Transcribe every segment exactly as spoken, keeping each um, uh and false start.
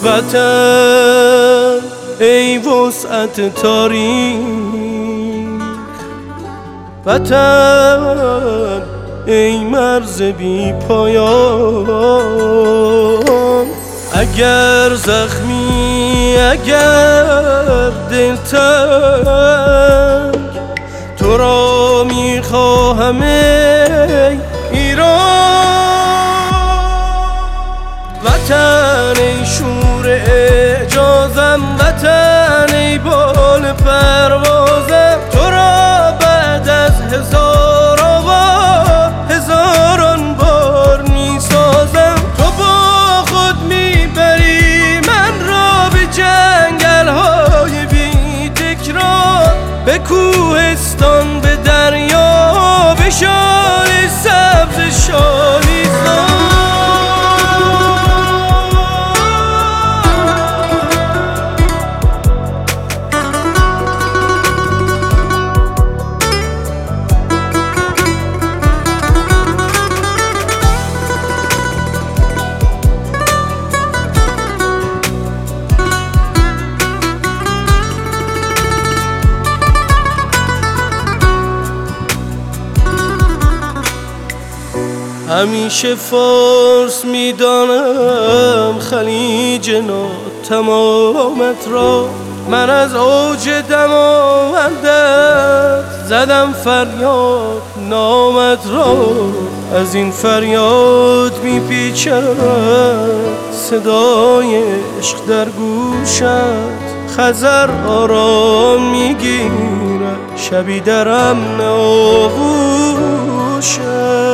وطن ای وسعت تاریخ، وطن ای مرز بی پایان. اگر زخمی، اگر دلتنگ، تو را میخواهم ای ایران. وطن ای شور اعجازم، وطن ای بال پروازم، تو را بعد از هزار بار هزاران بار میسازم. تو با خود میبری من را به جنگل های بی تکرار، به کوهستان، به دریا، به شال سبز شالیزان. همیشه فارس میدانم خلیج ناتمامت را، من از اوج دماوندت زدم فریاد نامت را. از این فریاد میپیچد صدای عشق در گوشت، خضر آرام میگیرد شبی در امن آغوشت.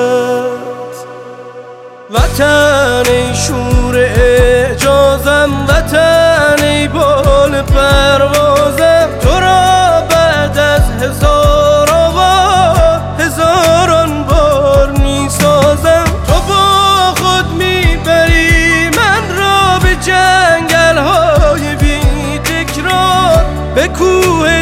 وطن ای شور اعجازم، وطن ای بال پروازم، تو را بعد از هزار بار هزاران بار میسازم. تو با خود میبری من را به جنگل های بی تکرار، به کوه